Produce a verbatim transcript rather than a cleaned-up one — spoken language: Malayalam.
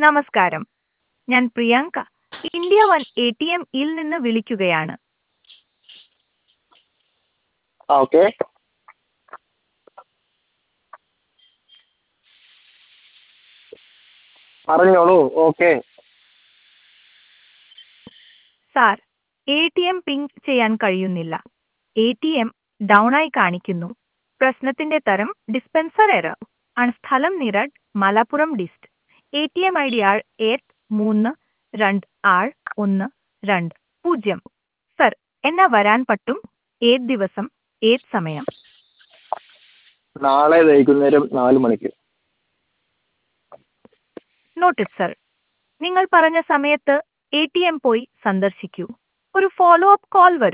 നമസ്കാരം, ഞാൻ Priyanka India one A T M ഇൽ നിന്ന് വിളിക്കുകയാണ്. ആ ഓക്കെ. പറഞ്ഞോളൂ. Okay. Sir, A T M ping ചെയ്യാൻ കഴിയുന്നില്ല. എ ടി എം ഡൗൺ ആയി കാണിക്കുന്നു. പ്രശ്നത്തിന്റെ തരം ഡിസ്പെൻസർ എറർ ആണ്. സ്ഥലം നിരഡ് Malappuram dist. A T M I D R ഏഴ് മൂന്ന് രണ്ട് ആറ് ഒന്ന് രണ്ട് പൂജ്യം. സർ, എന്നാ വരാൻ പറ്റും? ഏത് ദിവസം, ഏത് സമയം? നാളെ വൈകുന്നേരം നാല് മണിക്ക്. Noted sir. നിങ്ങൾ പറഞ്ഞ സമയത്ത് എ ടി എം പോയി സന്ദർശിക്കൂ. ഒരു ഫോളോ അപ്പ് കോൾ വരും.